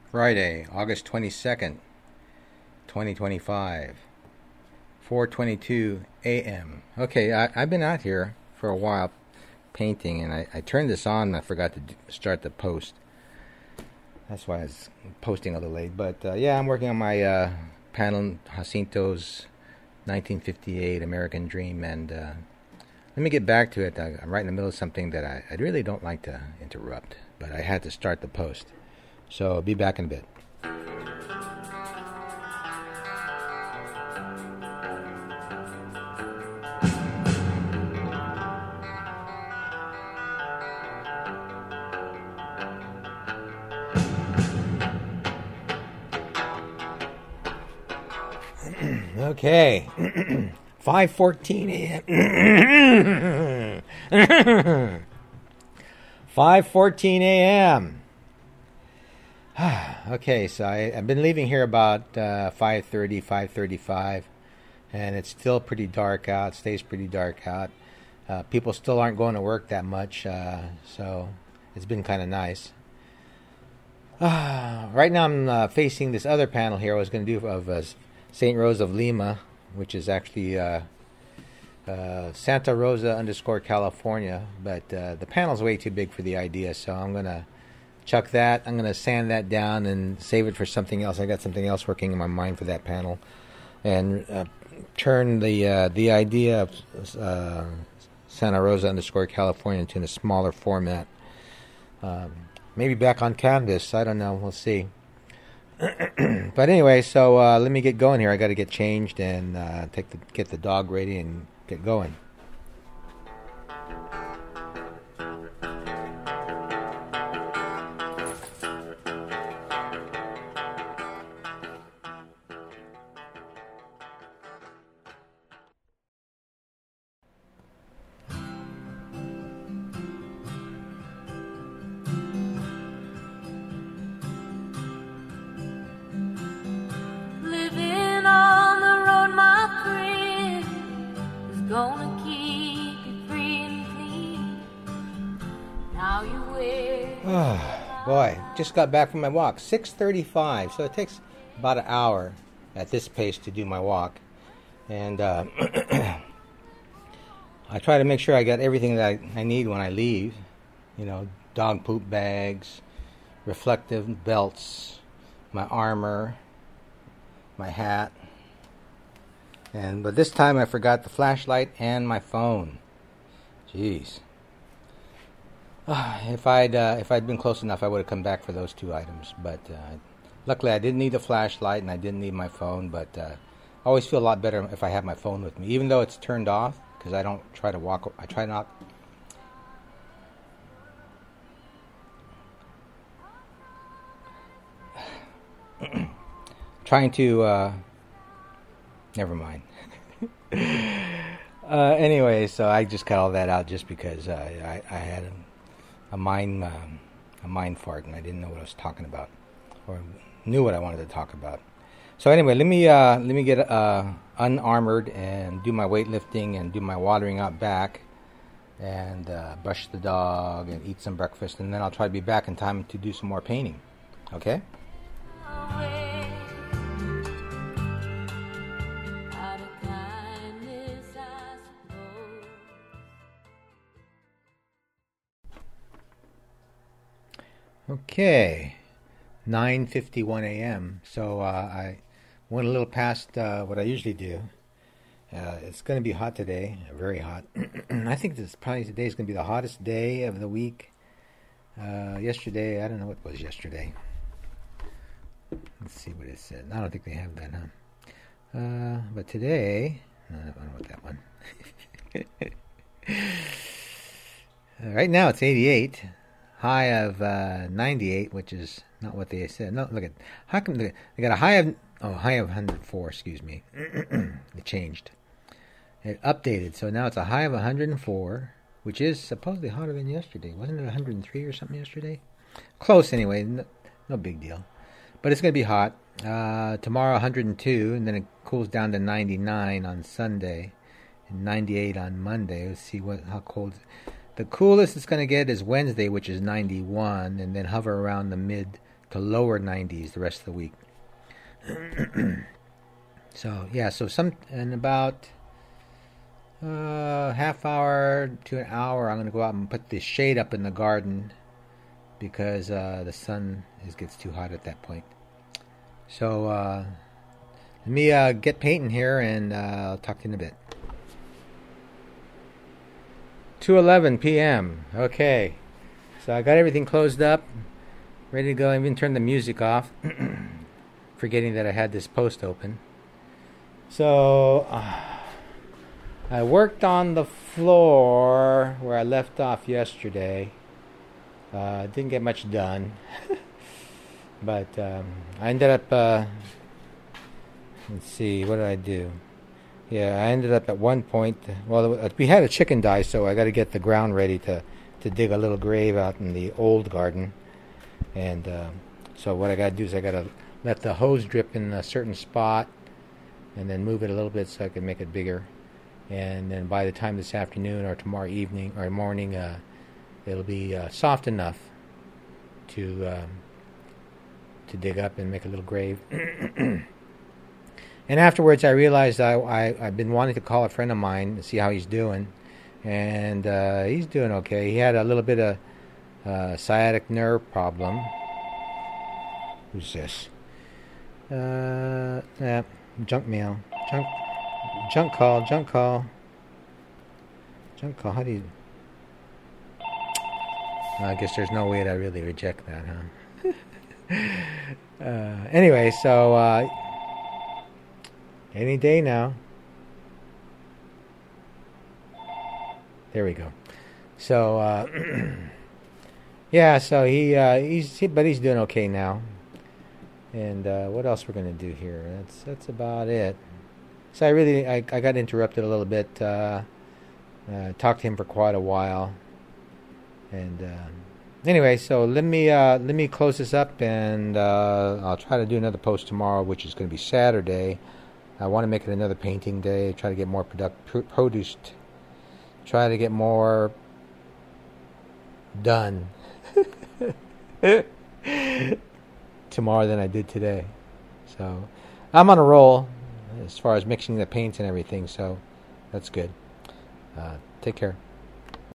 Friday, August 22nd, 2025, 4:22 a.m. Okay, I've been out here for a while painting, and I turned this on and I forgot to start the post. That's why I was posting a little late. But yeah, I'm working on my panel, Jacinto's 1958 American Dream, and let me get back to it. I'm right in the middle of something that I really don't like to interrupt, but I had to start the post. So I'll be back in a bit. Okay, 5:14 a.m. 5:14 a.m. Okay, so I've been leaving here about 5:30, 5:35, and it's still pretty dark out. Stays pretty dark out. People still aren't going to work that much, so it's been kind of nice. Right now I'm facing this other panel here I was going to do of St. Rosa of Lima, which is actually Santa Rosa _ California, but the panel's way too big for the idea, so I'm going to chuck that. I'm going to sand that down and save it for something else. I got something else working in my mind for that panel, and turn the idea of Santa Rosa _ California into a smaller format. Maybe back on canvas. I don't know. We'll see. But anyway, so let me get going here. I got to get changed and get the dog ready and get going. Gonna keep you free and clean. Now you wear. Oh, boy, just got back from my walk. 6:35, so it takes about an hour at this pace to do my walk. And I try to make sure I got everything that I need when I leave. You know, dog poop bags, reflective belts, my armor, my hat. But this time I forgot the flashlight and my phone. Jeez. If I'd been close enough, I would have come back for those two items. But luckily, I didn't need the flashlight and I didn't need my phone. But I always feel a lot better if I have my phone with me, even though it's turned off, because I don't try to walk. I try not. Trying to. Never mind. Anyway, so I just cut all that out just because I had a mind fart and I didn't know what I was talking about, or knew what I wanted to talk about. So anyway, let me get unarmored and do my weightlifting and do my watering out back, and brush the dog and eat some breakfast, and then I'll try to be back in time to do some more painting. Okay? Okay, 9:51 a.m. So I went a little past what I usually do. It's going to be hot today, very hot. I think today is going to be the hottest day of the week. Yesterday, I don't know what was yesterday. Let's see what it said. I don't think they have that, huh? But today, I don't know what that one. Right now it's 88. High of 98, which is not what they said. No, look at how come they got a high of 104. Excuse me, it changed. It updated, so now it's a high of 104, which is supposedly hotter than yesterday. Wasn't it 103 or something yesterday? Close anyway. No big deal. But it's going to be hot. Tomorrow 102, and then it cools down to 99 on Sunday, and 98 on Monday. Let's see how cold. The coolest it's going to get is Wednesday, which is 91, and then hover around the mid to lower 90s the rest of the week. So yeah, so in about half hour to an hour, I'm going to go out and put the shade up in the garden because the sun gets too hot at that point. So let me get painting here, and I'll talk to you in a bit. 2:11 p.m. Okay, so I got everything closed up, ready to go. I even turned the music off, forgetting that I had this post open. So I worked on the floor where I left off yesterday. Didn't get much done, but I ended up. Let's see, what did I do? Yeah, I ended up at one point. Well, we had a chicken die, so I got to get the ground ready to dig a little grave out in the old garden. And so what I got to do is I got to let the hose drip in a certain spot, and then move it a little bit so I can make it bigger. And then by the time this afternoon or tomorrow evening or morning, it'll be soft enough to dig up and make a little grave. And afterwards, I realized I've been wanting to call a friend of mine and see how he's doing. And he's doing okay. He had a little bit of sciatic nerve problem. Who's this? Yeah, junk mail. Junk call. How do you... I guess there's no way to really reject that, huh? Anyway, so... any day now. There we go. So yeah, so he's doing okay now. And what else we're gonna do here? That's about it. So I got interrupted a little bit. Talked to him for quite a while. And anyway, so let me close this up, and I'll try to do another post tomorrow, which is going to be Saturday. I want to make it another painting day, try to get more produced, try to get more done tomorrow than I did today. So I'm on a roll as far as mixing the paints and everything, so that's good. Take care.